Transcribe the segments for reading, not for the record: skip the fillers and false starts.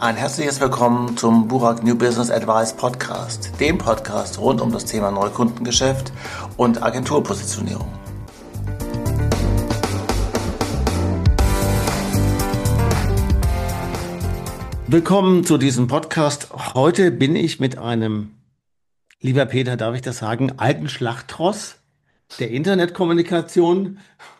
Ein herzliches Willkommen zum Burak New Business Advice Podcast, dem Podcast rund um das Thema Neukundengeschäft und Agenturpositionierung. Willkommen zu diesem Podcast. Heute bin ich mit einem, lieber Peter, darf ich das sagen, alten Schlachtross der Internetkommunikation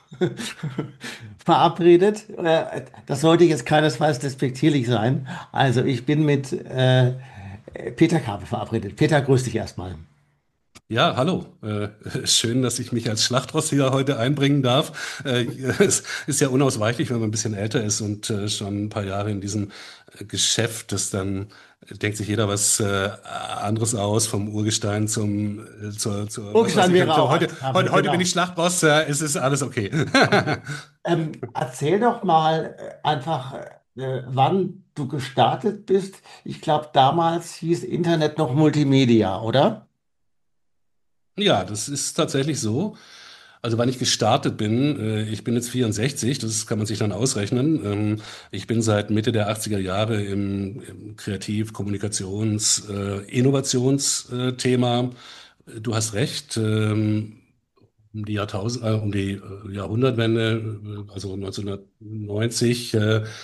verabredet. Das sollte jetzt keinesfalls despektierlich sein. Also ich bin mit Peter Kabe verabredet. Peter, grüß dich erstmal. Ja, hallo. Schön, dass ich mich als Schlachtross hier heute einbringen darf. Es ist ja unausweichlich, wenn man ein bisschen älter ist und schon ein paar Jahre in diesem Geschäft, das dann denkt sich jeder was anderes aus, vom Urgestein zur was weiß Urgestein ich. wäre auch Heute bin genau. ich Schlachtross, es ist alles okay. Erzähl doch mal einfach, wann du gestartet bist. Ich glaube, damals hieß Internet noch Multimedia, oder? Ja, das ist tatsächlich so. Also wann ich gestartet bin, ich bin jetzt 64, das kann man sich dann ausrechnen. Ich bin seit Mitte der 80er Jahre im Kreativ-, Kommunikations-, Innovationsthema. Du hast recht, um die Jahrhundertwende, also 1990,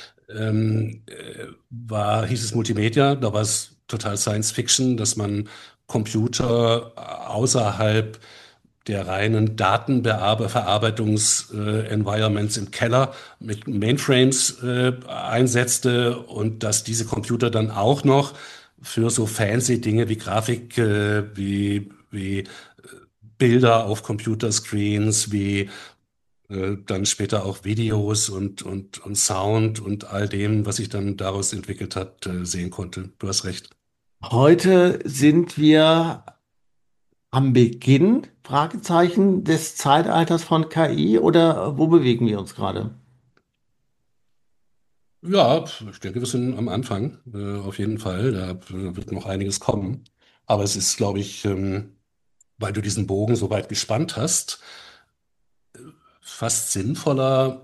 hieß es Multimedia, da war es total Science Fiction, dass man Computer außerhalb der reinen Datenverarbeitungs-Environments im Keller mit Mainframes einsetzte und dass diese Computer dann auch noch für so fancy Dinge wie Grafik, wie Bilder auf Computerscreens, wie dann später auch Videos und Sound und all dem, was sich dann daraus entwickelt hat, sehen konnte. Du hast recht. Heute sind wir am Beginn, Fragezeichen, des Zeitalters von KI oder wo bewegen wir uns gerade? Ja, ich denke, wir sind am Anfang, auf jeden Fall. Da wird noch einiges kommen. Aber es ist, glaube ich, weil du diesen Bogen so weit gespannt hast, fast sinnvoller,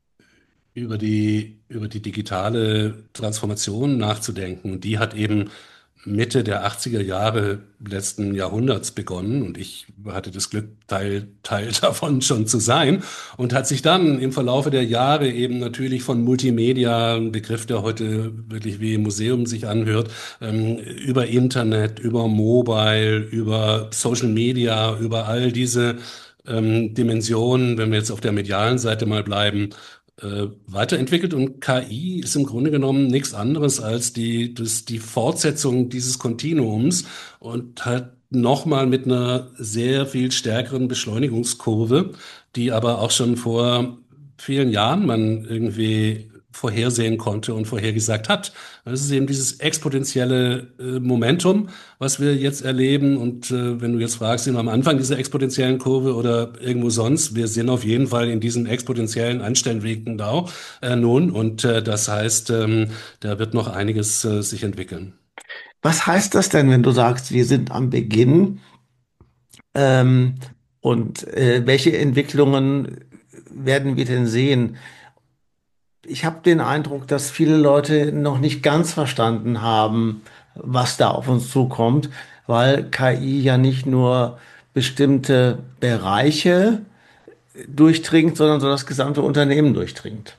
über die digitale Transformation nachzudenken. Die hat eben Mitte der 80er Jahre letzten Jahrhunderts begonnen und ich hatte das Glück, Teil davon schon zu sein und hat sich dann im Verlaufe der Jahre eben natürlich von Multimedia, ein Begriff, der heute wirklich wie im Museum sich anhört, über Internet, über Mobile, über Social Media, über all diese Dimensionen, wenn wir jetzt auf der medialen Seite mal bleiben, weiterentwickelt und KI ist im Grunde genommen nichts anderes als die Fortsetzung dieses Kontinuums und halt nochmal mit einer sehr viel stärkeren Beschleunigungskurve, die aber auch schon vor vielen Jahren man irgendwie vorhersehen konnte und vorhergesagt hat. Das ist eben dieses exponentielle Momentum, was wir jetzt erleben. Und wenn du jetzt fragst, sind wir am Anfang dieser exponentiellen Kurve oder irgendwo sonst, wir sind auf jeden Fall in diesem exponentiellen Anstellweg da nun. Und das heißt, da wird noch einiges sich entwickeln. Was heißt das denn, wenn du sagst, wir sind am Beginn? Ähm, welche Entwicklungen werden wir denn sehen? Ich habe den Eindruck, dass viele Leute noch nicht ganz verstanden haben, was da auf uns zukommt, weil KI ja nicht nur bestimmte Bereiche durchdringt, sondern so das gesamte Unternehmen durchdringt.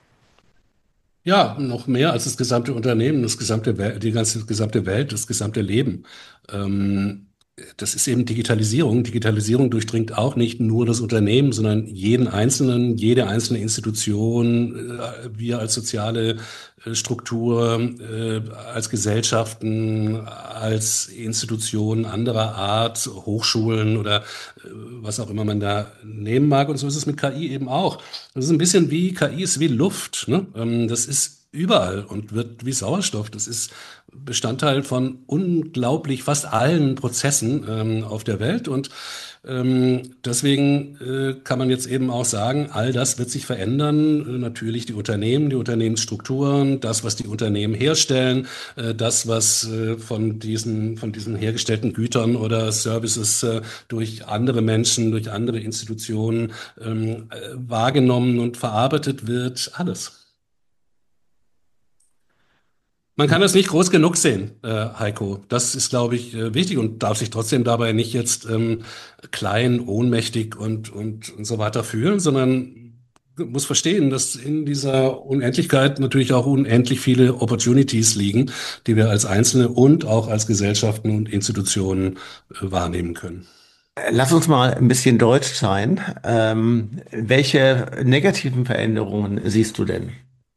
Ja, noch mehr als das gesamte Unternehmen, die gesamte Welt, das gesamte Leben. Ähm, Das ist eben Digitalisierung. Digitalisierung durchdringt auch nicht nur das Unternehmen, sondern jeden Einzelnen, jede einzelne Institution, wir als soziale Struktur, als Gesellschaften, als Institutionen anderer Art, Hochschulen oder was auch immer man da nehmen mag. Und so ist es mit KI eben auch. Das ist ein bisschen wie, KI ist wie Luft, ne? Das ist überall und wird wie Sauerstoff. Das ist Bestandteil von unglaublich fast allen Prozessen auf der Welt. Und deswegen kann man jetzt eben auch sagen, all das wird sich verändern. Natürlich die Unternehmen, die Unternehmensstrukturen, das, was die Unternehmen herstellen, das, was von diesen hergestellten Gütern oder Services durch andere Menschen, durch andere Institutionen wahrgenommen und verarbeitet wird, alles. Man kann das nicht groß genug sehen, Heiko. Das ist, glaube ich, wichtig und darf sich trotzdem dabei nicht jetzt klein, ohnmächtig und so weiter fühlen, sondern muss verstehen, dass in dieser Unendlichkeit natürlich auch unendlich viele Opportunities liegen, die wir als Einzelne und auch als Gesellschaften und Institutionen wahrnehmen können. Lass uns mal ein bisschen deutsch sein. Welche negativen Veränderungen siehst du denn?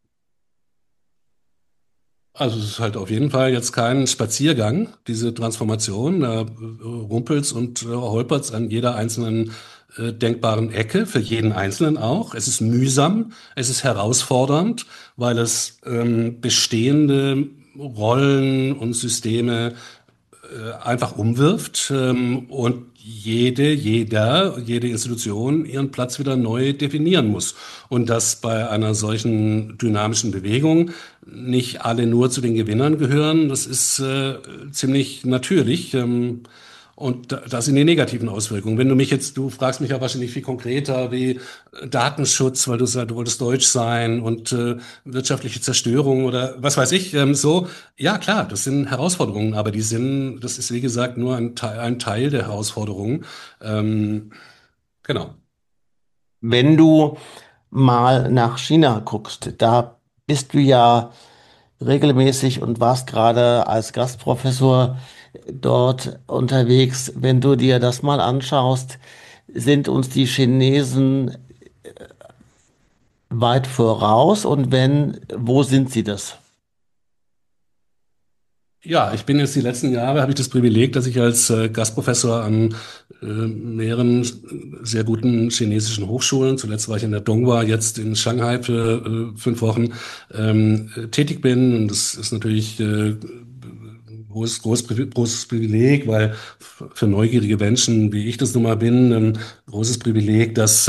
Also es ist halt auf jeden Fall jetzt kein Spaziergang, diese Transformation. Da rumpelt's und holpert's an jeder einzelnen denkbaren Ecke, für jeden Einzelnen auch. Es ist mühsam, es ist herausfordernd, weil es bestehende Rollen und Systeme einfach umwirft und jede Institution ihren Platz wieder neu definieren muss. Und dass bei einer solchen dynamischen Bewegung nicht alle nur zu den Gewinnern gehören, das ist ziemlich natürlich. Und das sind die negativen Auswirkungen. Wenn du mich jetzt, du fragst mich ja wahrscheinlich viel konkreter wie Datenschutz, weil du sagst, du wolltest deutsch sein und wirtschaftliche Zerstörung oder was weiß ich, so. Ja, klar, das sind Herausforderungen, aber das ist wie gesagt nur ein Teil der Herausforderungen. Ähm, genau. Wenn du mal nach China guckst, da bist du ja regelmäßig und warst gerade als Gastprofessor dort unterwegs. Wenn du dir das mal anschaust, sind uns die Chinesen weit voraus und wenn, wo sind sie das? Ja, ich bin jetzt die letzten Jahre, habe ich das Privileg, dass ich als Gastprofessor an mehreren sehr guten chinesischen Hochschulen, zuletzt war ich in der Donghua, jetzt in Shanghai für 5 Wochen, tätig bin. Und das ist natürlich großes Privileg, weil für neugierige Menschen, wie ich das nun mal bin, ein großes Privileg, dass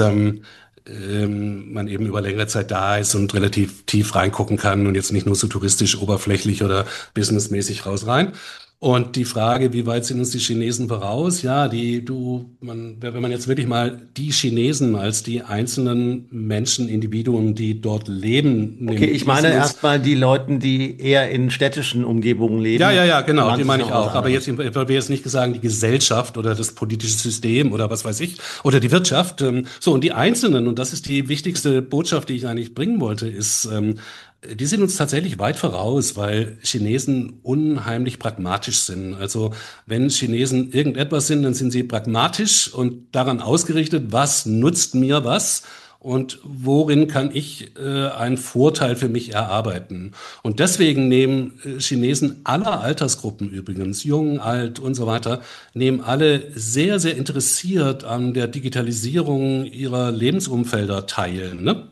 man eben über längere Zeit da ist und relativ tief reingucken kann und jetzt nicht nur so touristisch, oberflächlich oder businessmäßig raus rein. Und die Frage, wie weit sind uns die Chinesen voraus? Ja, wenn man jetzt wirklich mal die Chinesen als die einzelnen Menschen, Individuen, die dort leben, Okay, nimmt, ich die meine sind uns erstmal die Leute, die eher in städtischen Umgebungen ja, leben. ja, ja, genau, die Meint es meine noch ich was auch. Aber anderes? jetzt, ich will jetzt nicht sagen, die Gesellschaft oder das politische System oder was weiß ich, oder die Wirtschaft. So, und die Einzelnen, und das ist die wichtigste Botschaft, die ich eigentlich bringen wollte, ist, die sind uns tatsächlich weit voraus, weil Chinesen unheimlich pragmatisch sind. Also, wenn Chinesen irgendetwas sind, dann sind sie pragmatisch und daran ausgerichtet, was nutzt mir was? Und worin kann ich einen Vorteil für mich erarbeiten? Und deswegen nehmen Chinesen aller Altersgruppen übrigens, jung, alt und so weiter, nehmen alle sehr, sehr interessiert an der Digitalisierung ihrer Lebensumfelder teil. Ne?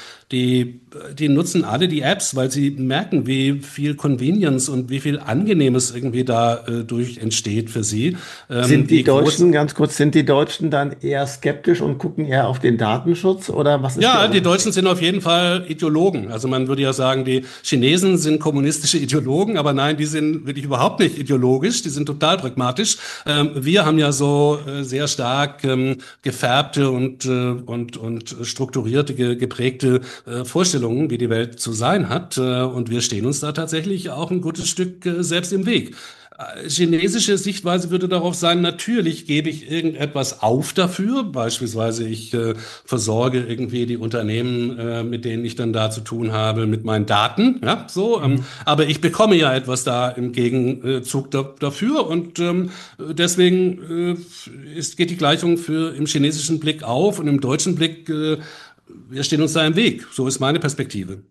Die nutzen alle die Apps, weil sie merken, wie viel Convenience und wie viel Angenehmes irgendwie da durch entsteht für sie. Sind die Wie groß Deutschen, ganz kurz, sind die Deutschen dann eher skeptisch und gucken eher auf den Datenschutz oder was ist der Ja, die Unterschied? Deutschen sind auf jeden Fall Ideologen. Also man würde ja sagen, die Chinesen sind kommunistische Ideologen, aber nein, die sind wirklich überhaupt nicht ideologisch, die sind total pragmatisch. Wir haben ja so sehr stark gefärbte und strukturierte, geprägte Vorstellungen, wie die Welt zu sein hat. Und wir stehen uns da tatsächlich auch ein gutes Stück selbst im Weg. Chinesische Sichtweise würde darauf sein, natürlich gebe ich irgendetwas auf dafür. Beispielsweise ich versorge irgendwie die Unternehmen, mit denen ich dann da zu tun habe, mit meinen Daten. Ja, so. Mhm. Aber ich bekomme ja etwas da im Gegenzug dafür und deswegen geht die Gleichung für im chinesischen Blick auf und im deutschen Blick, wir stehen uns da im Weg. So ist meine Perspektive.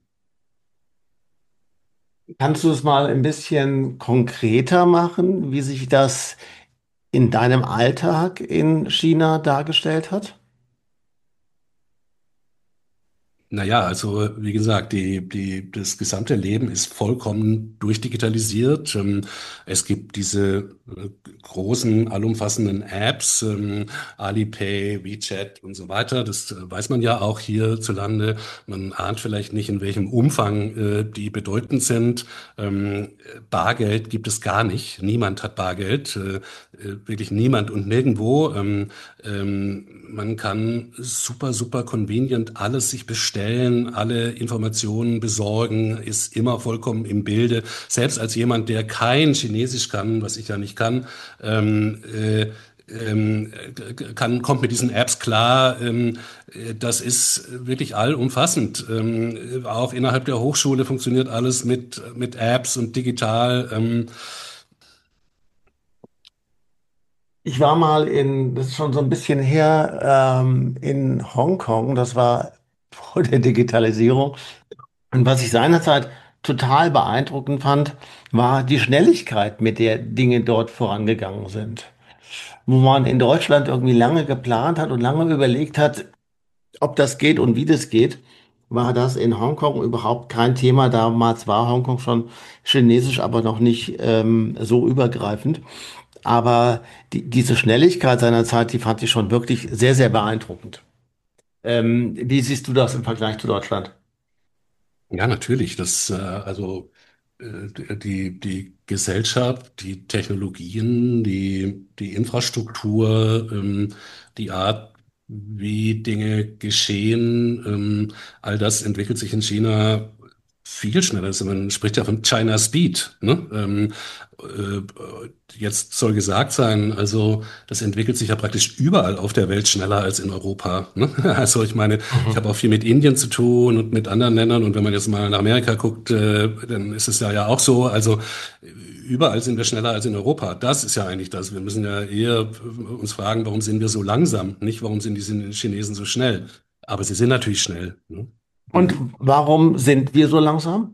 Kannst du es mal ein bisschen konkreter machen, wie sich das in deinem Alltag in China dargestellt hat? Naja, also wie gesagt, das gesamte Leben ist vollkommen durchdigitalisiert. Es gibt diese großen, allumfassenden Apps, Alipay, WeChat und so weiter. Das weiß man ja auch hierzulande. Man ahnt vielleicht nicht, in welchem Umfang die bedeutend sind. Bargeld gibt es gar nicht. Niemand hat Bargeld. Wirklich niemand und nirgendwo. Man kann super, super convenient alles sich bestellen Stellen alle Informationen besorgen, ist immer vollkommen im Bilde. Selbst als jemand, der kein Chinesisch kann, was ich ja nicht kann, ähm, äh, kommt mit diesen Apps klar. Das ist wirklich allumfassend. Auch innerhalb der Hochschule funktioniert alles mit Apps und digital. Ich war mal das ist schon so ein bisschen her, in Hongkong, das war vor der Digitalisierung. Und was ich seinerzeit total beeindruckend fand, war die Schnelligkeit, mit der Dinge dort vorangegangen sind. Wo man in Deutschland irgendwie lange geplant hat und lange überlegt hat, ob das geht und wie das geht, war das in Hongkong überhaupt kein Thema. Damals war Hongkong schon chinesisch, aber noch nicht so übergreifend. Aber diese Schnelligkeit seiner Zeit, die fand ich schon wirklich sehr, sehr beeindruckend. Wie siehst du das im Vergleich zu Deutschland? Ja, natürlich. Die Gesellschaft, die Technologien, die Infrastruktur, die Art, wie Dinge geschehen, all das entwickelt sich in China viel schneller. Also man spricht ja von China Speed, ne? Äh, Jetzt soll gesagt sein, also das entwickelt sich ja praktisch überall auf der Welt schneller als in Europa, ne? Also ich meine, ich habe Mhm. auch viel mit Indien zu tun und mit anderen Ländern. Und wenn man jetzt mal nach Amerika guckt, dann ist es ja auch so. Also überall sind wir schneller als in Europa. Das ist ja eigentlich das. Wir müssen ja eher uns fragen, warum sind wir so langsam? Nicht, warum sind die Chinesen so schnell? Aber sie sind natürlich schnell. Ne? Und Mhm. warum sind wir so langsam?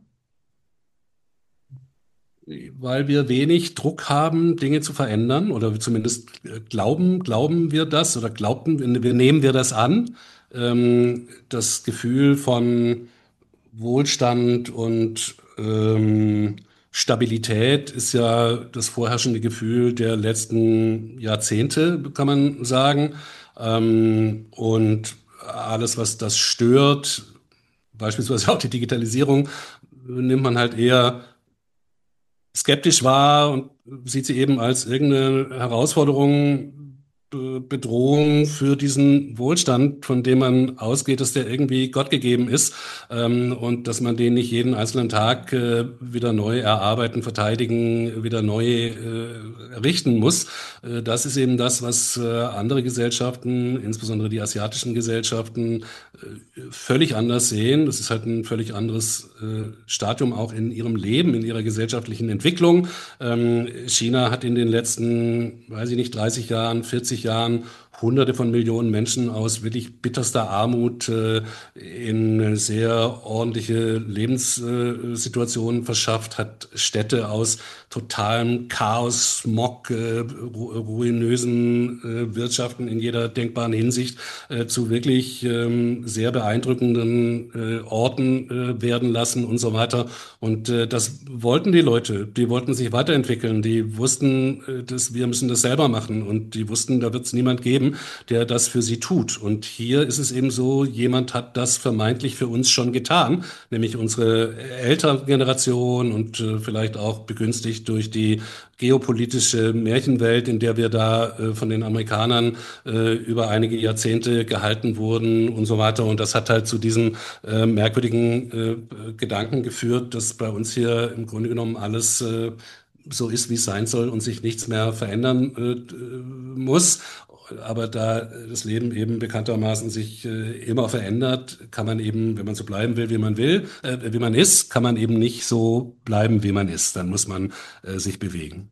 Weil wir wenig Druck haben, Dinge zu verändern, oder zumindest glauben wir das, oder nehmen wir das an. Das Gefühl von Wohlstand und Stabilität ist ja das vorherrschende Gefühl der letzten Jahrzehnte, kann man sagen. Und alles, was das stört, beispielsweise auch die Digitalisierung, nimmt man halt eher skeptisch wahr und sieht sie eben als irgendeine Herausforderung, Bedrohung für diesen Wohlstand, von dem man ausgeht, dass der irgendwie Gott gegeben ist, und dass man den nicht jeden einzelnen Tag wieder neu erarbeiten, verteidigen, wieder neu errichten muss. Das ist eben das, was andere Gesellschaften, insbesondere die asiatischen Gesellschaften, völlig anders sehen. Das ist halt ein völlig anderes Stadium auch in ihrem Leben, in ihrer gesellschaftlichen Entwicklung. China hat in den letzten, weiß ich nicht, 30 Jahren, 40 Jahren Hunderte von Millionen Menschen aus wirklich bitterster Armut in eine sehr ordentliche Lebenssituation verschafft, hat Städte aus totalem Chaos, Smog, ruinösen Wirtschaften in jeder denkbaren Hinsicht zu wirklich sehr beeindruckenden Orten werden lassen und so weiter. Und das wollten die Leute. Die wollten sich weiterentwickeln. Die wussten, dass wir müssen das selber machen. Und die wussten, da wird es niemand geben, der das für sie tut. Und hier ist es eben so, jemand hat das vermeintlich für uns schon getan, nämlich unsere Elterngeneration und vielleicht auch begünstigt durch die geopolitische Märchenwelt, in der wir da von den Amerikanern über einige Jahrzehnte gehalten wurden und so weiter. Und das hat halt zu diesem merkwürdigen Gedanken geführt, dass bei uns hier im Grunde genommen alles so ist, wie es sein soll und sich nichts mehr verändern muss. Aber da das Leben eben bekanntermaßen sich immer verändert, kann man eben, wenn man so bleiben will, wie man ist, kann man eben nicht so bleiben, wie man ist. Dann muss man sich bewegen.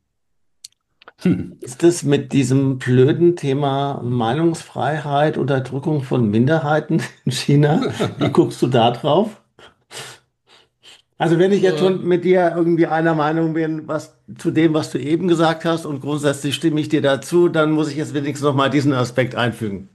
Hm. Ist es mit diesem blöden Thema Meinungsfreiheit, Unterdrückung von Minderheiten in China? Wie guckst du da drauf? Also wenn ich jetzt Äh, schon mit dir irgendwie einer Meinung bin, was zu dem, was du eben gesagt hast, und grundsätzzlich stimme ich dir dazu, dann muss ich jetzt wenigstens noch mal diesen Aspekt einfügen.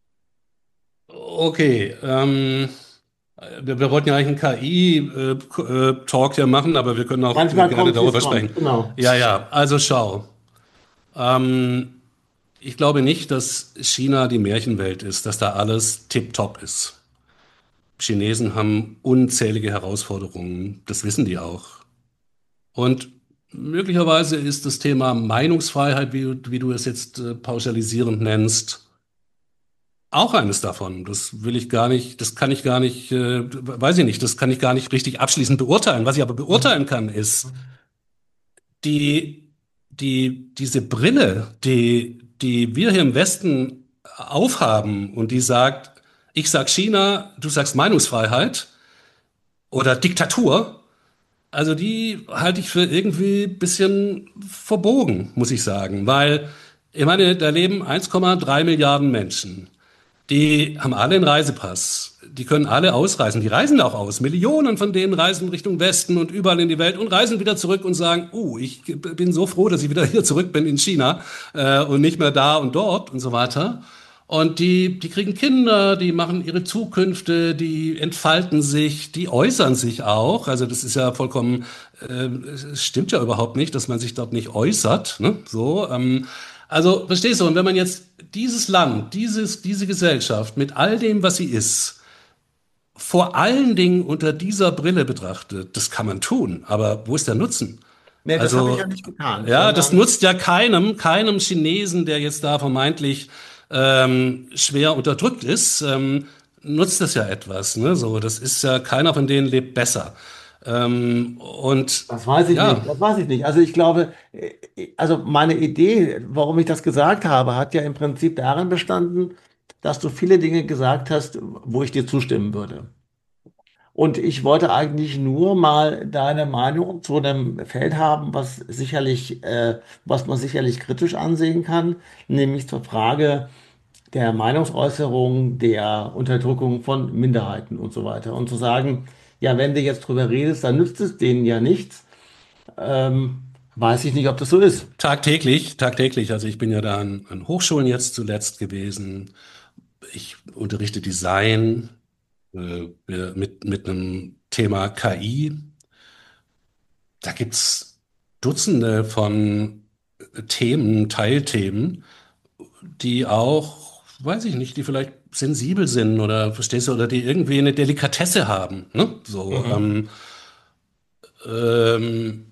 okay, wir wollten ja eigentlich einen KI-Talk hier machen, aber wir können auch Manchmal gerne kommt, wie es darüber kommt, sprechen. genau. Ja, ja, also schau. Ähm, Ich glaube nicht, dass China die Märchenwelt ist, dass da alles tipptopp ist. Chinesen haben unzählige Herausforderungen, das wissen die auch. Und möglicherweise ist das Thema Meinungsfreiheit, wie du es jetzt pauschalisierend nennst, auch eines davon. Das will ich gar nicht, das kann ich gar nicht, weiß ich nicht, das kann ich gar nicht richtig abschließend beurteilen. Was ich aber Mhm. beurteilen kann, ist diese Brille, die wir hier im Westen aufhaben und die sagt, ich sag China, du sagst Meinungsfreiheit oder Diktatur. Also die halte ich für irgendwie ein bisschen verbogen, muss ich sagen, weil ich meine, da leben 1,3 Milliarden Menschen. Die haben alle einen Reisepass. Die können alle ausreisen. Die reisen auch aus. Millionen von denen reisen Richtung Westen und überall in die Welt und reisen wieder zurück und sagen, ich bin so froh, dass ich wieder hier zurück bin in China und nicht mehr da und dort und so weiter. Und die kriegen Kinder, die machen ihre Zukünfte, die entfalten sich, die äußern sich auch. Also das ist ja vollkommen, es stimmt ja überhaupt nicht, dass man sich dort nicht äußert. Ne? So, also verstehst du, und wenn man jetzt dieses Land, diese Gesellschaft mit all dem, was sie ist, vor allen Dingen unter dieser Brille betrachtet, das kann man tun, aber wo ist der Nutzen? Nee, das habe ich ja Also, nicht getan, ja, das sondern nutzt ja keinem Chinesen, der jetzt da vermeintlich schwer unterdrückt ist, nutzt das ja etwas. Ne? So, das ist ja, keiner von denen lebt besser. Und das weiß ich ja, nicht, das weiß ich nicht. Also ich glaube, also meine Idee, warum ich das gesagt habe, hat ja im Prinzip darin bestanden, dass du viele Dinge gesagt hast, wo ich dir zustimmen würde. Und ich wollte eigentlich nur mal deine Meinung zu einem Feld haben, was man sicherlich kritisch ansehen kann, nämlich zur Frage der Meinungsäußerung, der Unterdrückung von Minderheiten und so weiter. Und zu sagen, ja, wenn du jetzt drüber redest, dann nützt es denen ja nichts. Ähm, weiß ich nicht, ob das so ist. tagtäglich, tagtäglich. Also ich bin ja da an Hochschulen jetzt zuletzt gewesen. Ich unterrichte Design mit einem Thema KI. Da gibt's Dutzende von Themen, Teilthemen, die auch, weiß ich nicht, die vielleicht sensibel sind oder verstehst du, oder die irgendwie eine Delikatesse haben. Ne? So, Mhm. ähm,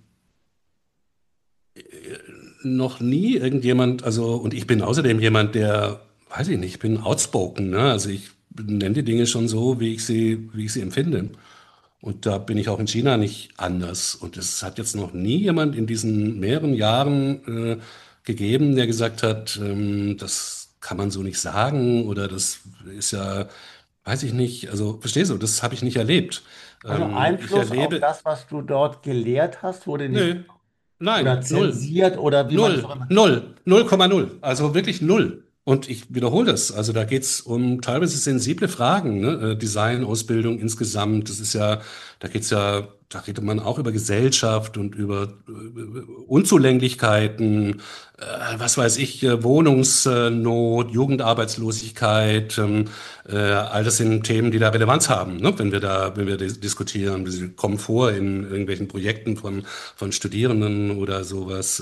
noch nie irgendjemand, also, und ich bin außerdem jemand, der, weiß ich nicht, ich bin outspoken, ne? Also ich nenne die Dinge schon so, wie ich sie empfinde. Und da bin ich auch in China nicht anders. Und es hat jetzt noch nie jemand in diesen mehreren Jahren gegeben, der gesagt hat, das kann man so nicht sagen oder das ist ja, weiß ich nicht, also verstehst du, das habe ich nicht erlebt. Also Ich Einfluss auf erlebe, das, was du dort gelehrt hast, wurde nicht nö, nein, oder null. zensiert oder wie man das auch Null, immer. null, 0,0, also wirklich null. Und ich wiederhole das, also da geht's um teilweise sensible Fragen, ne? Design, Ausbildung insgesamt, das ist ja, da geht's ja, da redet man auch über Gesellschaft und über Unzulänglichkeiten, was weiß ich, Wohnungsnot, Jugendarbeitslosigkeit, all das sind Themen, die da Relevanz haben, ne? Wenn wir diskutieren, sie kommen vor in irgendwelchen Projekten von Studierenden oder sowas.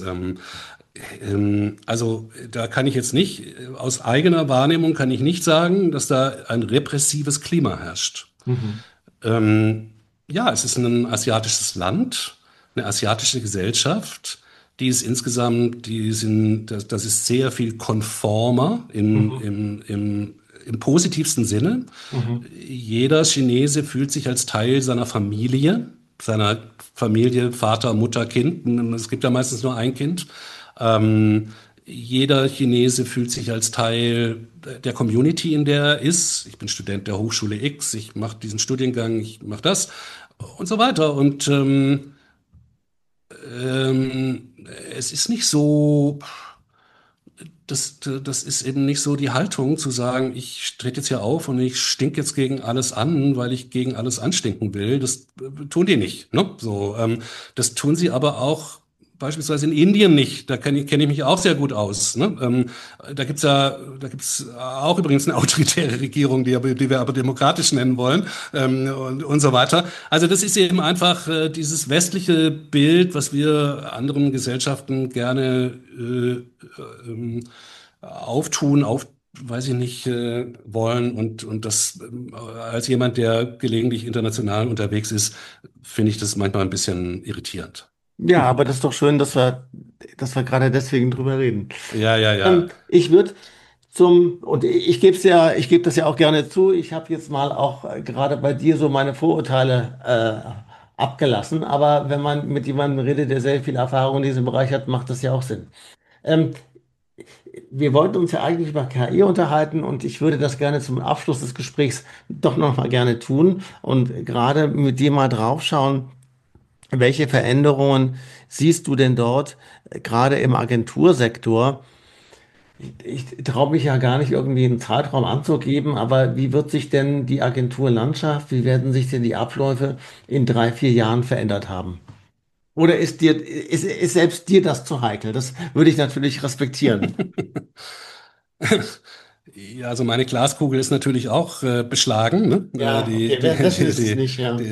Also da kann ich jetzt nicht, aus eigener Wahrnehmung kann ich nicht sagen, dass da ein repressives Klima herrscht. Mhm. Ähm, ja, es ist ein asiatisches Land, eine asiatische Gesellschaft, die ist insgesamt, das ist sehr viel konformer Mhm. im positivsten Sinne. Mhm. Jeder Chinese fühlt sich als Teil seiner Familie, Vater, Mutter, Kind. Es gibt ja meistens nur ein Kind. Ähm, jeder Chinese fühlt sich als Teil der Community, in der er ist. Ich bin Student der Hochschule X, ich mache diesen Studiengang, ich mache das und so weiter. Und ähm, es ist nicht so, das ist eben nicht so die Haltung zu sagen, ich trete jetzt hier auf und ich stink jetzt gegen alles an, weil ich gegen alles anstinken will. Das tun die nicht. Ne? So, das tun sie aber auch beispielsweise in Indien nicht. Da kenn ich mich auch sehr gut aus. Ne? Da gibt's auch übrigens eine autoritäre Regierung, die wir aber demokratisch nennen wollen und so weiter. Also das ist eben einfach dieses westliche Bild, was wir anderen Gesellschaften gerne weiß ich nicht, wollen. Und das als jemand, der gelegentlich international unterwegs ist, finde ich das manchmal ein bisschen irritierend. Ja, aber das ist doch schön, dass wir gerade deswegen drüber reden. Ja, ja, ja. Ich würde Und ich gebe ich gebe das ja auch gerne zu, ich habe jetzt mal auch gerade bei dir so meine Vorurteile abgelassen, aber wenn man mit jemandem redet, der sehr viel Erfahrung in diesem Bereich hat, macht das ja auch Sinn. Ähm, Wir wollten uns ja eigentlich über KI unterhalten und ich würde das gerne zum Abschluss des Gesprächs doch noch mal gerne tun und gerade mit dir mal draufschauen, welche Veränderungen siehst du denn dort, gerade im Agentursektor? Ich traue mich ja gar nicht irgendwie einen Zeitraum anzugeben, aber wie wird sich denn die Agenturlandschaft, wie werden sich denn die Abläufe in 3, 4 Jahren verändert haben? Oder ist selbst dir das zu heikel? Das würde ich natürlich respektieren. Ja, also meine Glaskugel ist natürlich auch beschlagen, ne? Ja, okay, wessen ist es nicht, ja.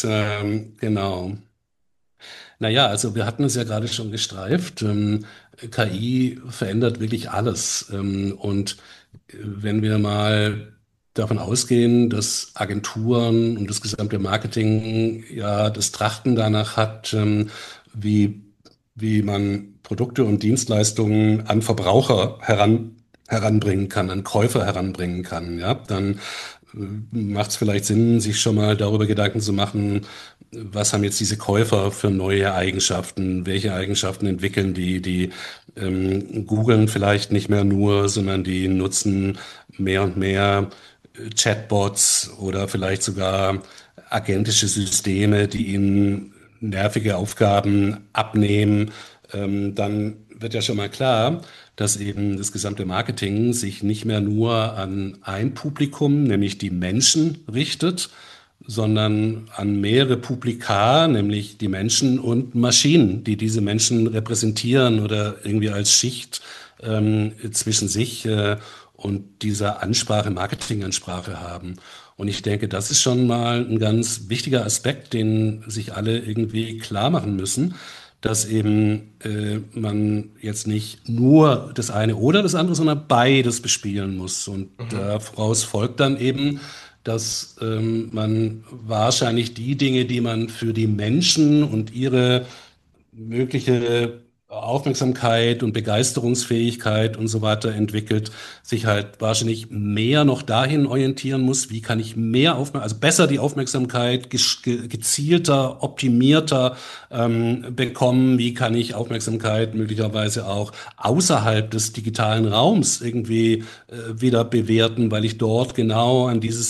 Genau. Naja, also wir hatten es ja gerade schon gestreift. KI verändert wirklich alles. Und wenn wir mal davon ausgehen, dass Agenturen und das gesamte Marketing ja das Trachten danach hat, wie, wie man Produkte und Dienstleistungen an Verbraucher heranbringen kann, an Käufer heranbringen kann, ja, dann macht es vielleicht Sinn, sich schon mal darüber Gedanken zu machen, was haben jetzt diese Käufer für neue Eigenschaften? Welche Eigenschaften entwickeln die? Die googeln vielleicht nicht mehr nur, sondern die nutzen mehr und mehr Chatbots oder vielleicht sogar agentische Systeme, die ihnen nervige Aufgaben abnehmen. Dann wird ja schon mal klar, dass eben das gesamte Marketing sich nicht mehr nur an ein Publikum, nämlich die Menschen, richtet, sondern an mehrere Publika, nämlich die Menschen und Maschinen, die diese Menschen repräsentieren oder irgendwie als Schicht zwischen sich und dieser Ansprache, Marketingansprache haben. Und ich denke, das ist schon mal ein ganz wichtiger Aspekt, den sich alle irgendwie klar machen müssen, dass eben man jetzt nicht nur das eine oder das andere, sondern beides bespielen muss. Und Mhm. daraus folgt dann eben, dass man wahrscheinlich die Dinge, die man für die Menschen und ihre mögliche Aufmerksamkeit und Begeisterungsfähigkeit und so weiter entwickelt, sich halt wahrscheinlich mehr noch dahin orientieren muss, wie kann ich mehr also besser die Aufmerksamkeit gezielter, optimierter bekommen, wie kann ich Aufmerksamkeit möglicherweise auch außerhalb des digitalen Raums irgendwie wieder bewerten, weil ich dort genau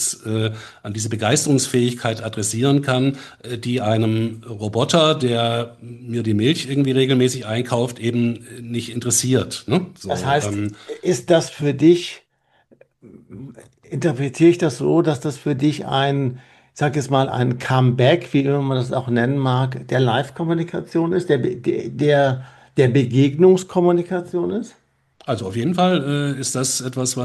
an diese Begeisterungsfähigkeit adressieren kann, die einem Roboter, der mir die Milch irgendwie regelmäßig einkauft, eben nicht interessiert. Ne? Das So, heißt, ist das für dich, interpretiere ich das so, dass das für dich ich sag jetzt mal, ein Comeback, wie immer man das auch nennen mag, der Live-Kommunikation ist, der Begegnungskommunikation ist? also auf jeden Fall ist das etwas,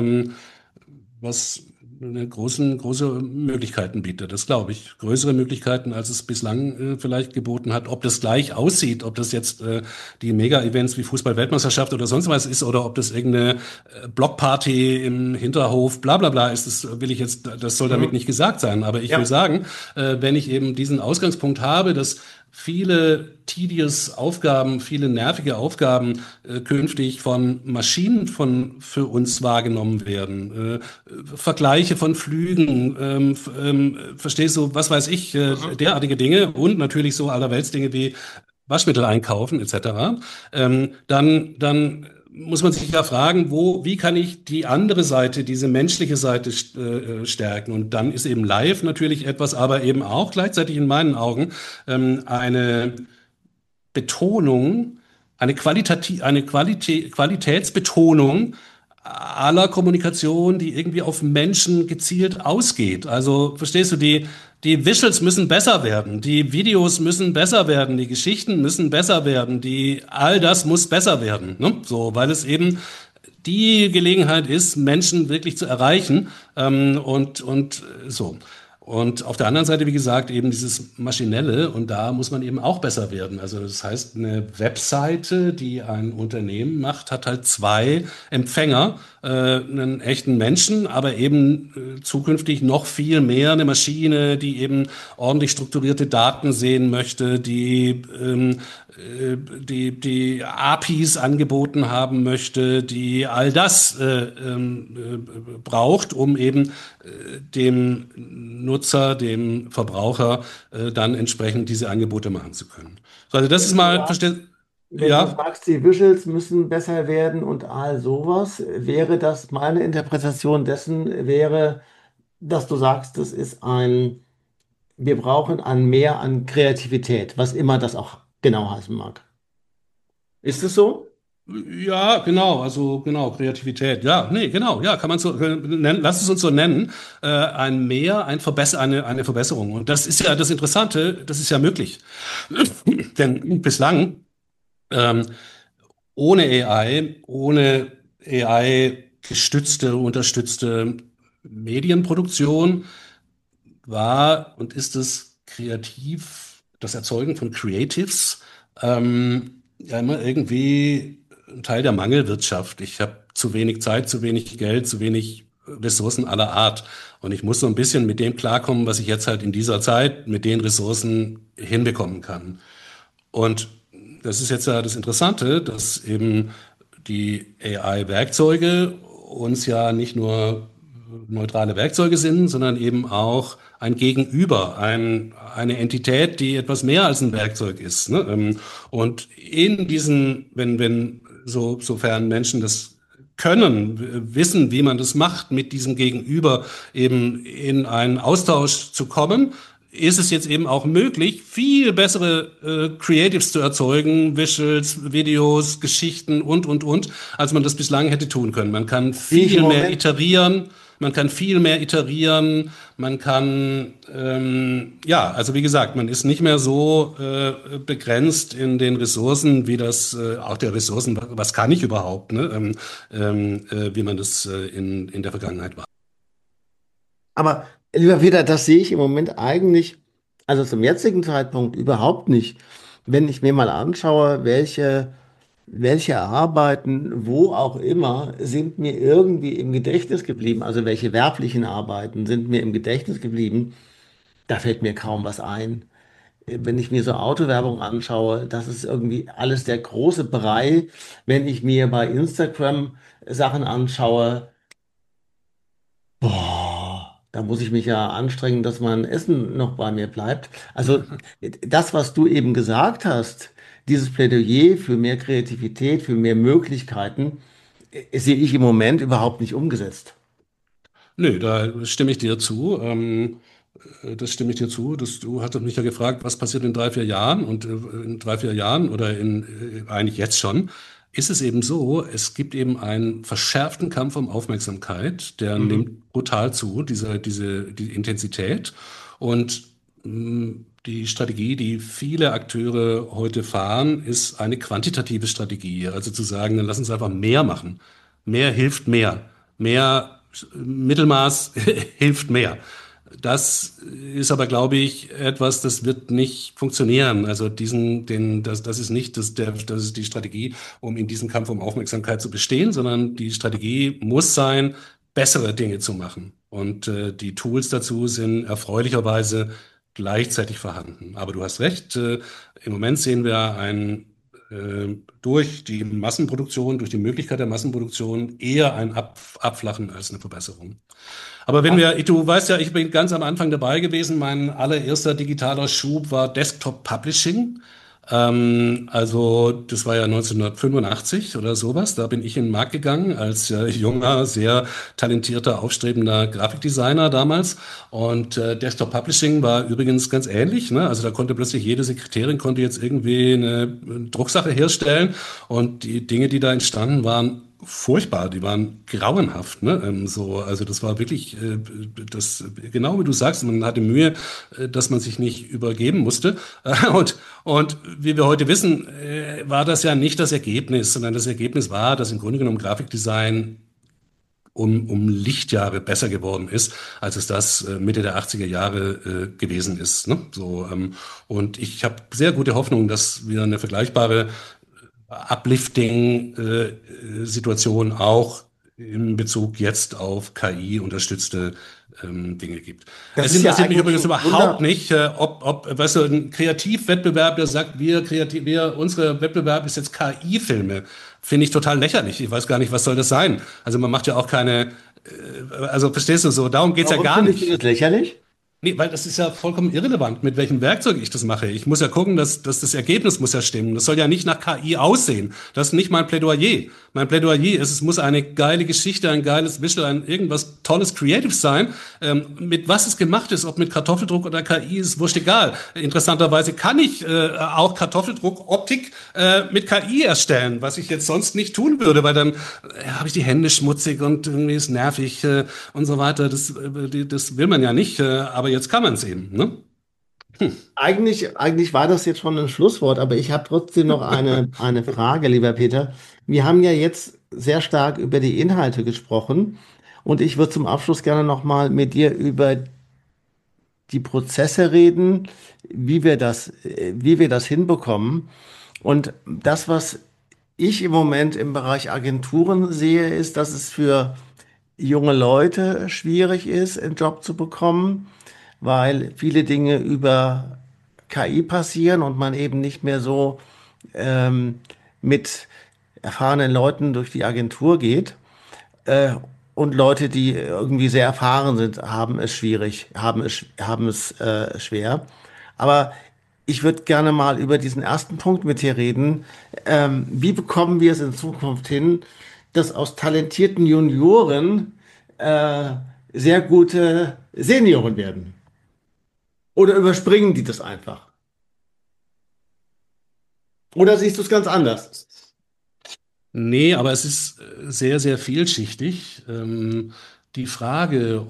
was große Möglichkeiten bietet. Das glaube ich. Größere Möglichkeiten, als es bislang vielleicht geboten hat. Ob das gleich aussieht, ob das jetzt die Mega-Events wie Fußball-Weltmeisterschaft oder sonst was ist oder ob das irgendeine Blockparty im Hinterhof, bla bla bla ist, das soll damit Mhm. nicht gesagt sein. Aber ich will Ja. sagen, wenn ich eben diesen Ausgangspunkt habe, dass viele tedious Aufgaben, viele nervige Aufgaben künftig von Maschinen für uns wahrgenommen werden. Vergleiche von Flügen, verstehst du, was weiß ich, Mhm. derartige Dinge und natürlich so allerweltsdinge wie Waschmittel einkaufen etc. Dann muss man sich ja fragen, wie kann ich die andere Seite, diese menschliche Seite stärken? Und dann ist eben live natürlich etwas, aber eben auch gleichzeitig in meinen Augen eine Betonung, Qualitätsbetonung aller Kommunikation, die irgendwie auf Menschen gezielt ausgeht. Also verstehst du, die Visuals müssen besser werden, die Videos müssen besser werden, die Geschichten müssen besser werden, all das muss besser werden. Ne? So, weil es eben die Gelegenheit ist, Menschen wirklich zu erreichen und so. Und auf der anderen Seite, wie gesagt, eben dieses Maschinelle und da muss man eben auch besser werden. Also das heißt, eine Webseite, die ein Unternehmen macht, hat halt zwei Empfänger, einen echten Menschen, aber eben zukünftig noch viel mehr eine Maschine, die eben ordentlich strukturierte Daten sehen möchte, die APIs angeboten haben möchte, die all das braucht, um eben dem Nutzer, dem Verbraucher dann entsprechend diese Angebote machen zu können. So, also das ist Wenn du mal, sagst, versteht, wenn du ja, sagst, die Visuals müssen besser werden und all sowas, wäre das meine Interpretation dessen, wäre, dass du sagst, wir brauchen ein Mehr an Kreativität, was immer das auch genau heißen mag. Ist es so? ja, genau, also genau, Kreativität, ja, nee, genau, ja, kann man so nennen, lass es uns so nennen, ein Mehr, eine Verbesserung. Und das ist ja das Interessante, das ist ja möglich. Denn bislang ähm, ohne AI, ohne AI unterstützte Medienproduktion war und ist es kreativ, das Erzeugen von Creatives, ja immer irgendwie ein Teil der Mangelwirtschaft. Ich habe zu wenig Zeit, zu wenig Geld, zu wenig Ressourcen aller Art. Und ich muss so ein bisschen mit dem klarkommen, was ich jetzt halt in dieser Zeit mit den Ressourcen hinbekommen kann. Und das ist jetzt ja das Interessante, dass eben die AI-Werkzeuge uns ja nicht nur neutrale Werkzeuge sind, sondern eben auch ein Gegenüber, eine Entität, die etwas mehr als ein Werkzeug ist. Ne? Und in diesen, sofern Menschen das können, wissen, wie man das macht, mit diesem Gegenüber eben in einen Austausch zu kommen, ist es jetzt eben auch möglich, viel bessere Creatives zu erzeugen, Visuals, Videos, Geschichten und, als man das bislang hätte tun können. Man kann Sehe ich im viel mehr Moment, iterieren, man kann viel mehr iterieren, man kann, ja, also wie gesagt, man ist nicht mehr so begrenzt in den Ressourcen, wie das, auch der Ressourcen, was kann ich überhaupt, ne? Wie man das in der Vergangenheit war. aber lieber Peter, das sehe ich im Moment eigentlich, also zum jetzigen Zeitpunkt überhaupt nicht. Wenn ich mir mal anschaue, welche Arbeiten, wo auch immer, sind mir irgendwie im Gedächtnis geblieben, also welche werblichen Arbeiten sind mir im Gedächtnis geblieben, da fällt mir kaum was ein. Wenn ich mir so Autowerbung anschaue, das ist irgendwie alles der große Brei. Wenn ich mir bei Instagram Sachen anschaue, boah, da muss ich mich ja anstrengen, dass mein Essen noch bei mir bleibt. Also das, was du eben gesagt hast, dieses Plädoyer für mehr Kreativität, für mehr Möglichkeiten, sehe ich im Moment überhaupt nicht umgesetzt. Nö, da stimme ich dir zu. Das stimme ich dir zu. Du hattest mich ja gefragt, was passiert in 3, 4 Jahren? Und in 3, 4 Jahren oder eigentlich jetzt schon, ist es eben so, es gibt eben einen verschärften Kampf um Aufmerksamkeit, der Mhm. nimmt brutal zu, die Intensität. Und die Strategie, die viele Akteure heute fahren, ist eine quantitative Strategie. Also zu sagen, dann lass uns einfach mehr machen. Mehr hilft mehr. Mehr Mittelmaß hilft mehr. Das ist aber, glaube ich, etwas, das wird nicht funktionieren. Also das ist nicht das ist die Strategie, um in diesem Kampf um Aufmerksamkeit zu bestehen, sondern die Strategie muss sein, bessere Dinge zu machen. Und die Tools dazu sind erfreulicherweise gleichzeitig vorhanden. Aber du hast recht, im Moment sehen wir durch die Massenproduktion, durch die Möglichkeit der Massenproduktion eher ein Abflachen als eine Verbesserung. Aber du weißt ja, ich bin ganz am Anfang dabei gewesen. Mein allererster digitaler Schub war Desktop Publishing. Also das war ja 1985 oder sowas. Da bin ich in den Markt gegangen als junger, sehr talentierter, aufstrebender Grafikdesigner damals. Und Desktop Publishing war übrigens ganz ähnlich. Ne? Also da konnte plötzlich jede Sekretärin konnte jetzt irgendwie eine Drucksache herstellen. Und die Dinge, die da entstanden waren, furchtbar, die waren grauenhaft, ne? Also das war wirklich, genau wie du sagst, man hatte Mühe, dass man sich nicht übergeben musste. Und wie wir heute wissen, war das ja nicht das Ergebnis, sondern das Ergebnis war, dass im Grunde genommen Grafikdesign um Lichtjahre besser geworden ist, als es das Mitte der 80er Jahre gewesen ist. Ne? So, und ich habe sehr gute Hoffnung, dass wir eine vergleichbare Uplifting-Situation auch in Bezug jetzt auf KI-unterstützte Dinge gibt. Das Es ist ja interessiert mich eigentlich übrigens ein überhaupt Wunder. nicht, weißt du, ein Kreativwettbewerb, der sagt, unser Wettbewerb ist jetzt KI-Filme, finde ich total lächerlich. Ich weiß gar nicht, was soll das sein? Also man macht ja auch keine, also verstehst du so, darum geht's ja Warum gar findest du nicht. das lächerlich? Nee, weil das ist ja vollkommen irrelevant, mit welchem Werkzeug ich das mache. Ich muss ja gucken, dass das Ergebnis muss ja stimmen. Das soll ja nicht nach KI aussehen. Das ist nicht mein Plädoyer. Mein Plädoyer ist, es muss eine geile Geschichte, ein geiles Visual, ein irgendwas Tolles, Creatives sein. Mit was es gemacht ist, ob mit Kartoffeldruck oder KI, ist wurscht egal. Interessanterweise kann ich auch Kartoffeldruck, Optik mit KI erstellen, was ich jetzt sonst nicht tun würde, weil dann habe ich die Hände schmutzig und irgendwie ist nervig und so weiter. Das will man ja nicht, aber jetzt kann man es eben. Ne? Eigentlich war das jetzt schon ein Schlusswort, aber ich habe trotzdem noch eine Frage, lieber Peter. Wir haben ja jetzt sehr stark über die Inhalte gesprochen und ich würde zum Abschluss gerne noch mal mit dir über die Prozesse reden, wie wir das hinbekommen. Und das, was ich im Moment im Bereich Agenturen sehe, ist, dass es für junge Leute schwierig ist, einen Job zu bekommen, weil viele Dinge über KI passieren und man eben nicht mehr so mit erfahrenen Leuten durch die Agentur geht. Äh, und Leute, die irgendwie sehr erfahren sind, haben es schwierig, haben es schwer. Aber ich würde gerne mal über diesen ersten Punkt mit dir reden. Wie bekommen wir es in Zukunft hin, dass aus talentierten Junioren äh, sehr gute Senioren werden? Oder überspringen die das einfach? Oder siehst du es ganz anders? Nee, aber es ist sehr, sehr vielschichtig. Die Frage,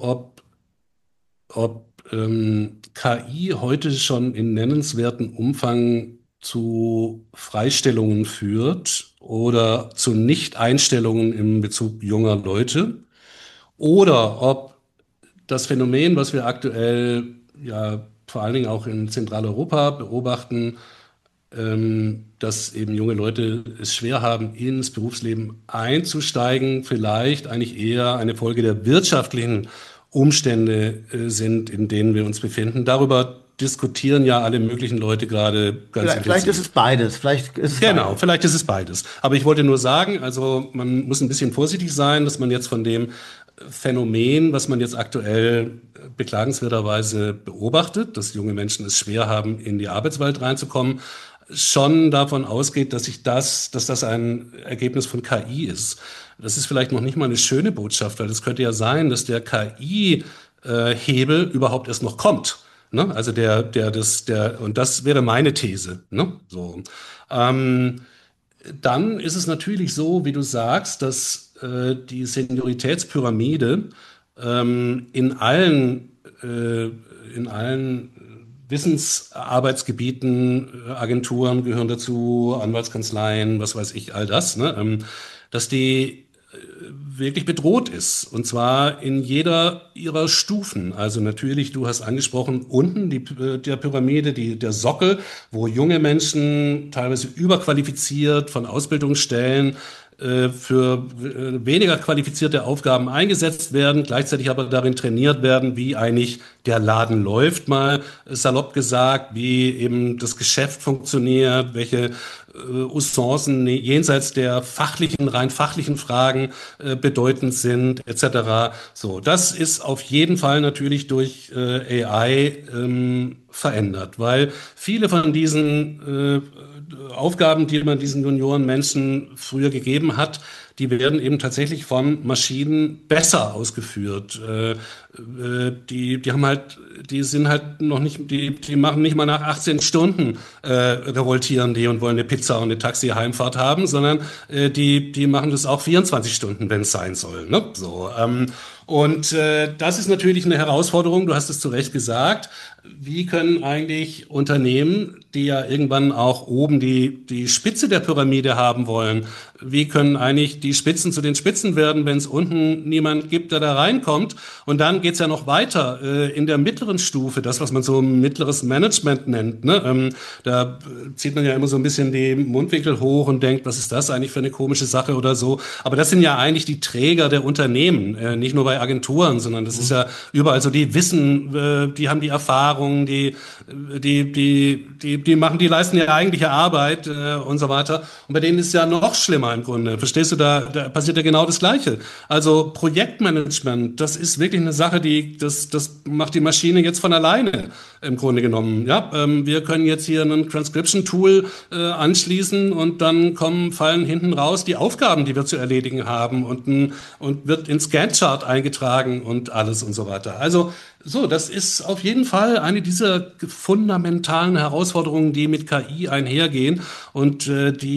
ob KI heute schon in nennenswertem Umfang zu Freistellungen führt oder zu Nicht-Einstellungen in Bezug junger Leute, oder ob das Phänomen, was wir aktuell ja vor allen Dingen auch in Zentraleuropa beobachten, dass eben junge Leute es schwer haben, ins Berufsleben einzusteigen, vielleicht eigentlich eher eine Folge der wirtschaftlichen Umstände sind, in denen wir uns befinden. Darüber diskutieren ja alle möglichen Leute gerade ganz Vielleicht ist intensiv. es beides. Vielleicht ist es Genau, beides. vielleicht ist es beides. Aber ich wollte nur sagen, also man muss ein bisschen vorsichtig sein, dass man jetzt von dem Phänomen, was man jetzt aktuell beklagenswerterweise beobachtet, dass junge Menschen es schwer haben, in die Arbeitswelt reinzukommen, schon davon ausgeht, dass das ein Ergebnis von KI ist. Das ist vielleicht noch nicht mal eine schöne Botschaft, weil es könnte ja sein, dass der KI-Hebel überhaupt erst noch kommt. Ne? Also und das wäre meine These. Ne? So. Ähm, Dann ist es natürlich so, wie du sagst, dass die Senioritätspyramide in allen Wissensarbeitsgebieten, Agenturen gehören dazu, Anwaltskanzleien, was weiß ich, all das, ne? Dass die wirklich bedroht ist. Und zwar in jeder ihrer Stufen. Also natürlich, du hast angesprochen, unten der Pyramide, der Sockel, wo junge Menschen teilweise überqualifiziert von Ausbildungsstellen für weniger qualifizierte Aufgaben eingesetzt werden, gleichzeitig aber darin trainiert werden, wie eigentlich der Laden läuft, mal salopp gesagt, wie eben das Geschäft funktioniert, welche Usancen jenseits der rein fachlichen Fragen bedeutend sind, etc. So, das ist auf jeden Fall natürlich durch AI verändert, weil viele von diesen Aufgaben, die man diesen Juniorenmenschen früher gegeben hat, die werden eben tatsächlich von Maschinen besser ausgeführt. Die sind halt noch nicht, die machen nicht mal nach 18 Stunden revoltieren die und wollen eine Pizza und eine Taxi-Heimfahrt haben, sondern die machen das auch 24 Stunden, wenn es sein soll. Ne? So, das ist natürlich eine Herausforderung, du hast es zu Recht gesagt. Wie können eigentlich Unternehmen, die ja irgendwann auch oben die Spitze der Pyramide haben wollen, wie können eigentlich die Spitzen zu den Spitzen werden, wenn es unten niemand gibt, der da reinkommt. Und dann geht's ja noch weiter in der mittleren Stufe, das, was man so mittleres Management nennt. Ne? Da zieht man ja immer so ein bisschen die Mundwinkel hoch und denkt, was ist das eigentlich für eine komische Sache oder so. Aber das sind ja eigentlich die Träger der Unternehmen, nicht nur bei Agenturen, sondern das ist ja überall so, die wissen, die haben die Erfahrung, die machen, die leisten ja eigentliche Arbeit und so weiter. Und bei denen ist es ja noch schlimmer im Grunde. Verstehst du, da passiert ja genau das Gleiche. Also Projektmanagement, das ist wirklich eine Sache, das macht die Maschine jetzt von alleine im Grunde genommen. Ja, wir können jetzt hier ein Transcription-Tool anschließen und dann fallen hinten raus die Aufgaben, die wir zu erledigen haben und wird ins Gantt-Chart eingetragen und alles und so weiter. Also so, das ist auf jeden Fall eine dieser fundamentalen Herausforderungen, die mit KI einhergehen und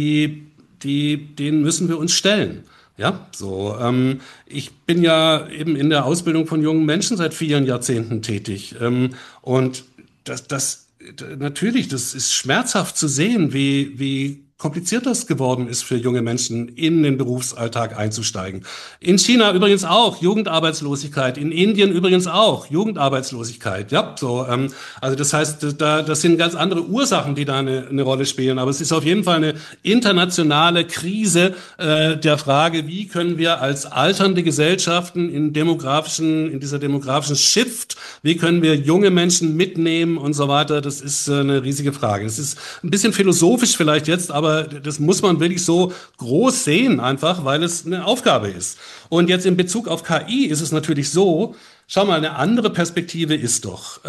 denen müssen wir uns stellen. Ja, so. Ich bin ja eben in der Ausbildung von jungen Menschen seit vielen Jahrzehnten tätig. Und natürlich, das ist schmerzhaft zu sehen, wie kompliziert das geworden ist für junge Menschen, in den Berufsalltag einzusteigen. In China übrigens auch Jugendarbeitslosigkeit, in Indien übrigens auch Jugendarbeitslosigkeit. Ja, so. Also das heißt, das sind ganz andere Ursachen, die da eine Rolle spielen. Aber es ist auf jeden Fall eine internationale Krise der Frage, wie können wir als alternde Gesellschaften in dieser demografischen Shift, wie können wir junge Menschen mitnehmen und so weiter. Das ist eine riesige Frage. Das ist ein bisschen philosophisch vielleicht jetzt, aber das muss man wirklich so groß sehen, einfach, weil es eine Aufgabe ist. Und jetzt in Bezug auf KI ist es natürlich so, schau mal, eine andere Perspektive ist doch,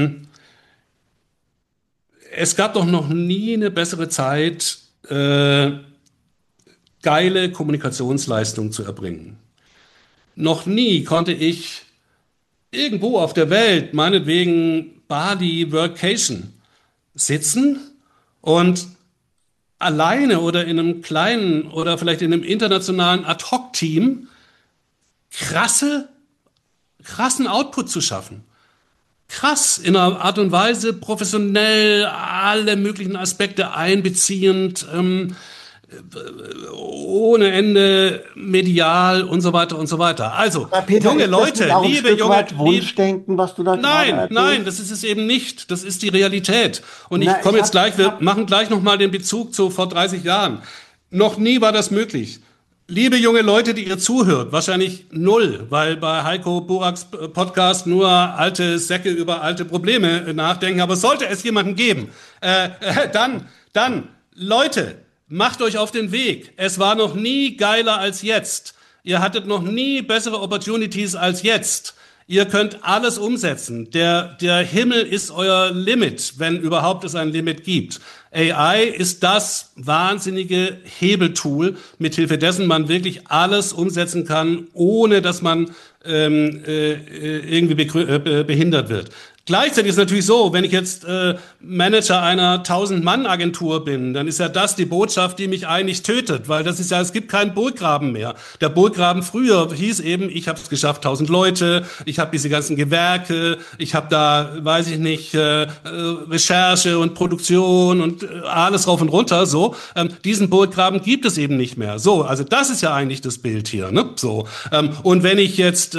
es gab doch noch nie eine bessere Zeit, geile Kommunikationsleistung zu erbringen. Noch nie konnte ich irgendwo auf der Welt, meinetwegen Bali Workation, sitzen und alleine oder in einem kleinen oder vielleicht in einem internationalen Ad-Hoc-Team krassen Output zu schaffen. Krass, in einer Art und Weise, professionell, alle möglichen Aspekte einbeziehend, ohne Ende, medial und so weiter und so weiter. Also, Aber Peter, junge ist das nicht Leute, auch ein liebe Stück junge, weit Wunschdenken, was du da gerade nein, erzählst? das ist es eben nicht. Das ist die Realität. Und ich Na, komme jetzt gleich, wir machen gleich nochmal den Bezug zu vor 30 Jahren. Noch nie war das möglich. Liebe junge Leute, die ihr zuhört, wahrscheinlich null, weil bei Heiko Buraks Podcast nur alte Säcke über alte Probleme nachdenken. Aber sollte es jemanden geben, dann, Leute, macht euch auf den Weg. Es war noch nie geiler als jetzt. Ihr hattet noch nie bessere Opportunities als jetzt. Ihr könnt alles umsetzen. Der Himmel ist euer Limit, wenn überhaupt es ein Limit gibt. AI ist das wahnsinnige Hebeltool, mithilfe dessen man wirklich alles umsetzen kann, ohne dass man irgendwie behindert wird. Gleichzeitig ist es natürlich so, wenn ich jetzt Manager einer 1000-Mann-Agentur bin, dann ist ja das die Botschaft, die mich eigentlich tötet, weil das ist ja, es gibt keinen Burggraben mehr. Der Burggraben früher hieß eben, ich habe es geschafft, 1000 Leute, ich habe diese ganzen Gewerke, ich habe da, weiß ich nicht, Recherche und Produktion und alles rauf und runter, so. Diesen Burggraben gibt es eben nicht mehr. So, also das ist ja eigentlich das Bild hier, ne? So. Und wenn ich jetzt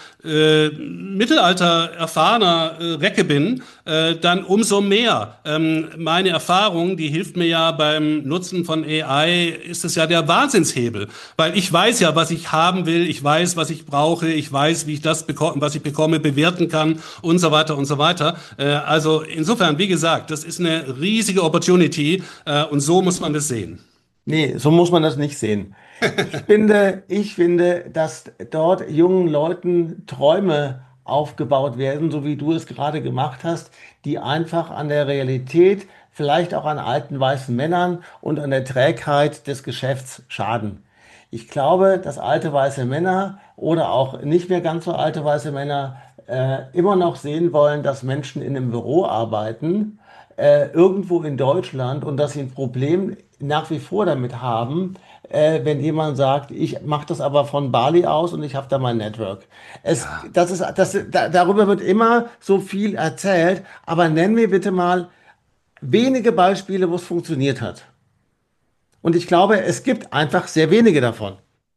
Mittelalter erfahrener Recke bin, dann umso mehr. Meine Erfahrung, die hilft mir ja beim Nutzen von AI, ist es ja der Wahnsinnshebel. Weil ich weiß ja, was ich haben will, ich weiß, was ich brauche, ich weiß, wie ich das bekomme, was ich bekomme, bewerten kann und so weiter und so weiter. Also insofern, wie gesagt, das ist eine riesige Opportunity und so muss man das sehen. Nee, so muss man das nicht sehen. Ich finde, dass dort jungen Leuten Träume aufgebaut werden, so wie du es gerade gemacht hast, die einfach an der Realität, vielleicht auch an alten weißen Männern und an der Trägheit des Geschäfts schaden. Ich glaube, dass alte weiße Männer oder auch nicht mehr ganz so alte weiße Männer immer noch sehen wollen, dass Menschen in einem Büro arbeiten, irgendwo in Deutschland und dass sie ein Problem nach wie vor damit haben, wenn jemand sagt, ich mache das aber von Bali aus und ich habe da mein Network. Ja. Darüber wird immer so viel erzählt, aber nenn mir bitte mal wenige Beispiele, wo es funktioniert hat. Und ich glaube, es gibt einfach sehr wenige davon.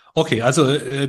Okay, also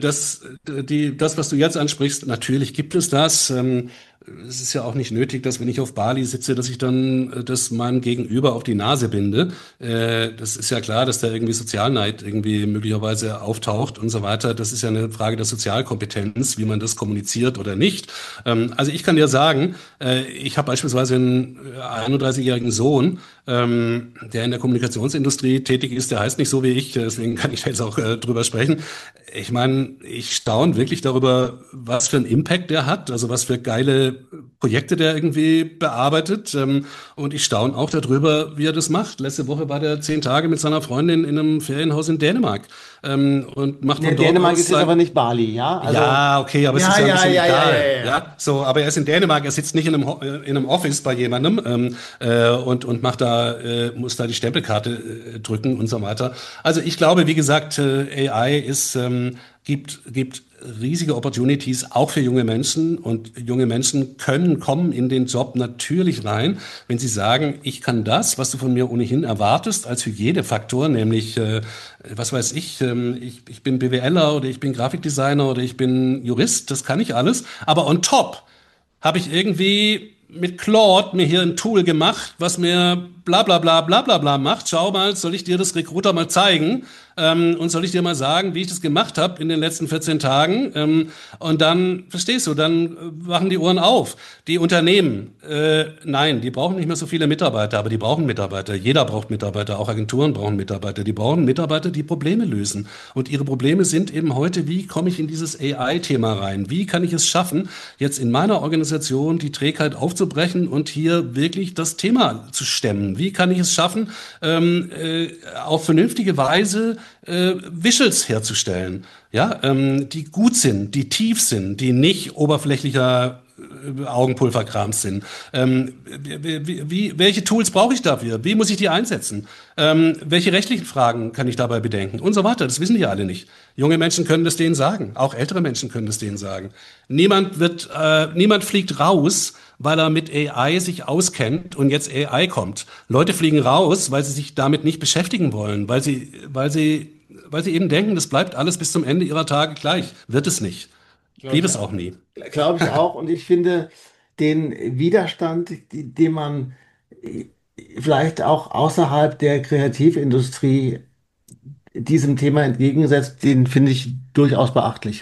das, was du jetzt ansprichst, natürlich gibt es das. Es ist ja auch nicht nötig, dass wenn ich auf Bali sitze, dass ich dann das meinem Gegenüber auf die Nase binde. Das ist ja klar, dass da irgendwie Sozialneid irgendwie möglicherweise auftaucht und so weiter. Das ist ja eine Frage der Sozialkompetenz, wie man das kommuniziert oder nicht. Also ich kann dir sagen, ich habe beispielsweise einen 31-jährigen Sohn, der in der Kommunikationsindustrie tätig ist. Der heißt nicht so wie ich, deswegen kann ich da jetzt auch drüber sprechen. Ich meine, ich staune wirklich darüber, was für einen Impact der hat, also was für geile Projekte der irgendwie bearbeitet. Und ich staune auch darüber, wie er das macht. Letzte Woche war der 10 Tage mit seiner Freundin in einem Ferienhaus in Dänemark und macht Ne, von dort Dänemark aus ist jetzt aber sein. nicht Bali, ja? Also, Ja, okay, aber es ist ja, ja ein ja, bisschen ja, ja, ja, egal, ja, ja. ja. So, aber er ist in Dänemark, er sitzt nicht in einem Office bei jemandem und macht da muss da die Stempelkarte drücken und so weiter. Also ich glaube, wie gesagt, AI gibt riesige Opportunities auch für junge Menschen und junge Menschen kommen in den Job natürlich rein, wenn sie sagen, ich kann das, was du von mir ohnehin erwartest als Hygienefaktor, nämlich was weiß ich, ich bin BWLer oder ich bin Grafikdesigner oder ich bin Jurist, das kann ich alles, aber on top habe ich irgendwie mit Claude mir hier ein Tool gemacht, was mir bla bla bla bla bla bla macht. Schau mal, soll ich dir das Recruiter mal zeigen? Und soll ich dir mal sagen, wie ich das gemacht habe in den letzten 14 Tagen? Und dann, verstehst du, dann wachen die Ohren auf. Die Unternehmen, nein, die brauchen nicht mehr so viele Mitarbeiter, aber die brauchen Mitarbeiter. Jeder braucht Mitarbeiter, auch Agenturen brauchen Mitarbeiter. Die brauchen Mitarbeiter, die Probleme lösen. Und ihre Probleme sind eben heute, wie komme ich in dieses AI-Thema rein? Wie kann ich es schaffen, jetzt in meiner Organisation die Trägheit aufzubrechen und hier wirklich das Thema zu stemmen? Wie kann ich es schaffen, auf vernünftige Weise Visuals herzustellen, ja, die gut sind, die tief sind, die nicht oberflächlicher Augenpulverkrams sind. Welche Tools brauche ich dafür? Wie muss ich die einsetzen? Welche rechtlichen Fragen kann ich dabei bedenken? Und so weiter. Das wissen die alle nicht. Junge Menschen können das denen sagen. Auch ältere Menschen können das denen sagen. Niemand fliegt raus, weil er mit AI sich auskennt und jetzt AI kommt. Leute fliegen raus, weil sie sich damit nicht beschäftigen wollen, weil sie eben denken, das bleibt alles bis zum Ende ihrer Tage gleich. Wird es nicht. Glaube Blieb ich es auch auch. nie. Glaube ich auch. Und ich finde den Widerstand, den man vielleicht auch außerhalb der Kreativindustrie diesem Thema entgegensetzt, den finde ich durchaus beachtlich.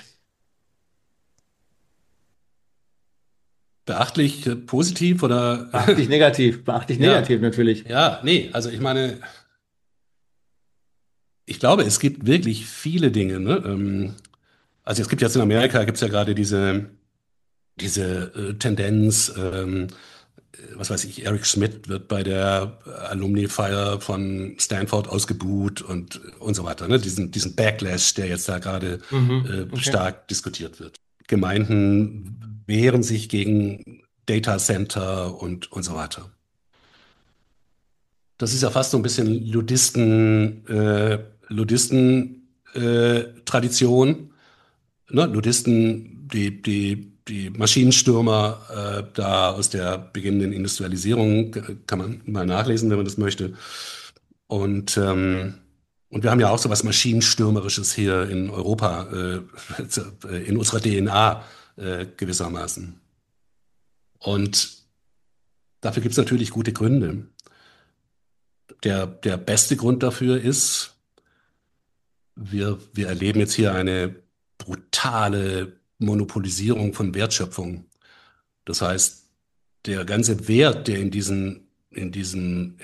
Beachtlich positiv oder Beachtlich ja, negativ natürlich. ja, nee, also ich meine, ich glaube, es gibt wirklich viele Dinge, ne? Also es gibt jetzt in Amerika, gibt es ja gerade diese Tendenz, was weiß ich, Eric Schmidt wird bei der Alumni-Feier von Stanford ausgebuht und so weiter, ne? Diesen Backlash, der jetzt da gerade Mhm, okay. stark diskutiert wird. Gemeinden wehren sich gegen Data Center und so weiter. Das ist ja fast so ein bisschen Tradition. Ne? Ludisten, die Maschinenstürmer da aus der beginnenden Industrialisierung, kann man mal nachlesen, wenn man das möchte. Und, ähm, und wir haben ja auch so was Maschinenstürmerisches hier in Europa, in unserer DNA gewissermaßen. Und dafür gibt es natürlich gute Gründe. Der beste Grund dafür ist, wir erleben jetzt hier eine brutale Monopolisierung von Wertschöpfung. Das heißt, der ganze Wert, der in diesen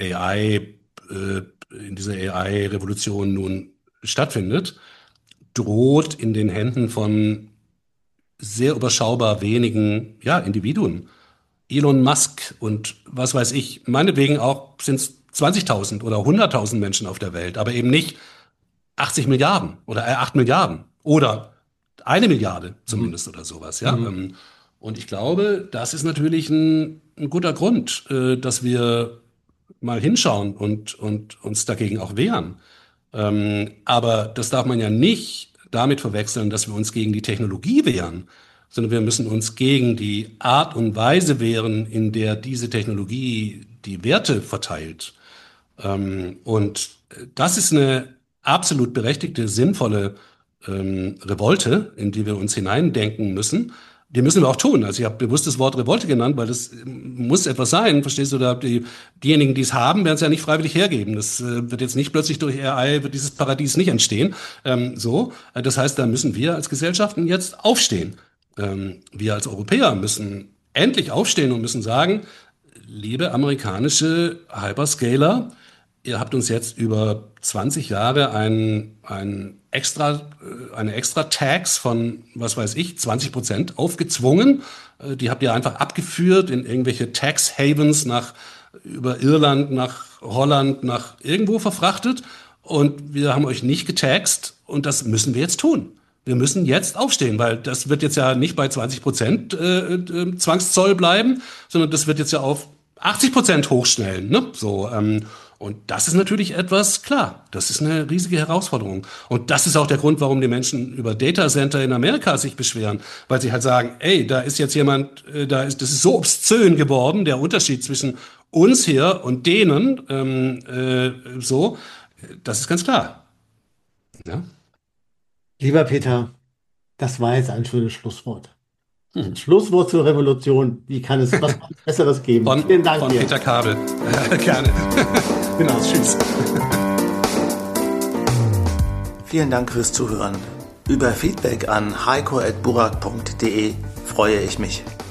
in dieser AI-Revolution nun stattfindet, droht in den Händen von sehr überschaubar wenigen, ja, Individuen. Elon Musk und was weiß ich, meinetwegen auch sind es 20.000 oder 100.000 Menschen auf der Welt, aber eben nicht 80 Milliarden oder 8 Milliarden oder 1 Milliarde Mhm. zumindest oder sowas, ja. Mhm. Und ich glaube, das ist natürlich ein guter Grund, dass wir mal hinschauen und uns dagegen auch wehren. Aber das darf man ja nicht damit verwechseln, dass wir uns gegen die Technologie wehren, sondern wir müssen uns gegen die Art und Weise wehren, in der diese Technologie die Werte verteilt. Und das ist eine absolut berechtigte, sinnvolle Revolte, in die wir uns hineindenken müssen. Die müssen wir auch tun. Also ich habe bewusst das Wort Revolte genannt, weil das muss etwas sein. Verstehst du? Diejenigen, die es haben, werden es ja nicht freiwillig hergeben. Das wird jetzt nicht plötzlich durch AI, wird dieses Paradies nicht entstehen. Das heißt, da müssen wir als Gesellschaften jetzt aufstehen. Wir als Europäer müssen endlich aufstehen und müssen sagen, liebe amerikanische Hyperscaler, ihr habt uns jetzt über 20 Jahre eine extra Tax von, was weiß ich, 20% aufgezwungen. Die habt ihr einfach abgeführt in irgendwelche Tax Havens über Irland, nach Holland, nach irgendwo verfrachtet. Und wir haben euch nicht getaxt. Und das müssen wir jetzt tun. Wir müssen jetzt aufstehen, weil das wird jetzt ja nicht bei 20% Zwangszoll bleiben, sondern das wird jetzt ja auf 80% hochschnellen, ne? Und das ist natürlich etwas, klar, das ist eine riesige Herausforderung. Und das ist auch der Grund, warum die Menschen über Datacenter in Amerika sich beschweren, weil sie halt sagen, ey, da ist jetzt jemand, das ist so obszön geworden, der Unterschied zwischen uns hier und denen, das ist ganz klar. Ja? Lieber Peter, das war jetzt ein schönes Schlusswort. Schlusswort zur Revolution. Was kann es Besseres geben? Vielen Dank von dir. Peter Kabel. Gerne. Genau. Tschüss. Vielen Dank fürs Zuhören. Über Feedback an heiko@burak.de freue ich mich.